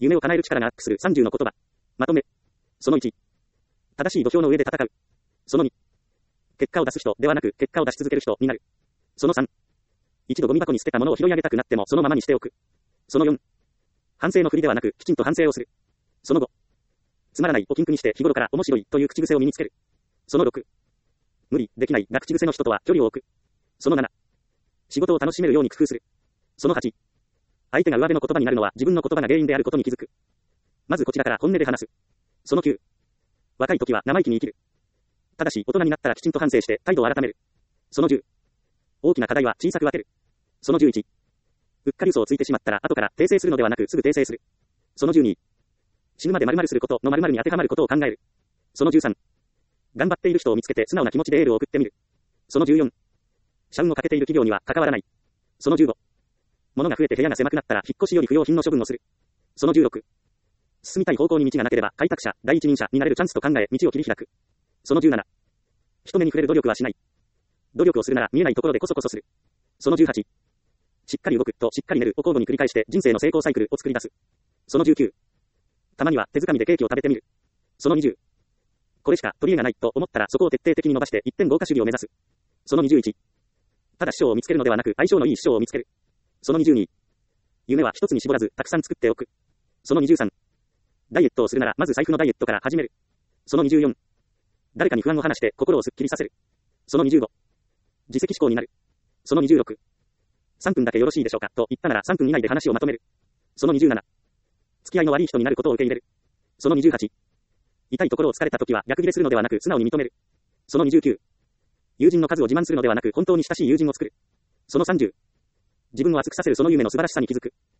夢を叶える力がアップする30の言葉。まとめ。その1。正しい土俵の上で戦う。その2。結果を出す人ではなく、結果を出し続ける人になる。その3。一度ゴミ箱に捨てたものを拾い上げたくなってもそのままにしておく。その4。反省のふりではなく、きちんと反省をする。その5。つまらないを禁句にして日頃から面白いという口癖を身につける。その6。無理、できないが口癖の人とは距離を置く。その7。仕事を楽しめるように工夫する。その8。相手が上辺の言葉になるのは自分の言葉が原因であることに気づく。まずこちらから本音で話す。その9。若い時は生意気に生きる。ただし大人になったらきちんと反省して態度を改める。その10。大きな課題は小さく分ける。その11。うっかり嘘をついてしまったら後から訂正するのではなくすぐ訂正する。その12。死ぬまで〇〇することの〇〇に当てはまることを考える。その13。頑張っている人を見つけて素直な気持ちでエールを送ってみる。その14。社運をかけている企業には関わらない。その15。物が増えて部屋が狭くなったら引っ越しより不要品の処分をする。その16。進みたい方向に道がなければ開拓者、第一人者になれるチャンスと考え道を切り開く。その17。人目に触れる努力はしない。努力をするなら見えないところでコソコソする。その18。しっかり動くとしっかり寝るを交互に繰り返して人生の成功サイクルを作り出す。その19。たまには手づかみでケーキを食べてみる。その20。これしか取り柄がないと思ったらそこを徹底的に伸ばして一点豪華主義を目指す。その21。ただ師匠を見つけるのではなく相性のいい師匠を見つける。その22。夢は一つに絞らずたくさん作っておく。その23。ダイエットをするならまず財布のダイエットから始める。その24。誰かに不安を話して心をすっきりさせる。その25。自責思考になる。その26。3分だけよろしいでしょうかと言ったなら3分以内で話をまとめる。その27。付き合いの悪い人になることを受け入れる。その28。痛いところを突かれた時は逆ギレするのではなく素直に認める。その29。友人の数を自慢するのではなく本当に親しい友人を作る。その30。自分を熱くさせるその夢の素晴らしさに気づく。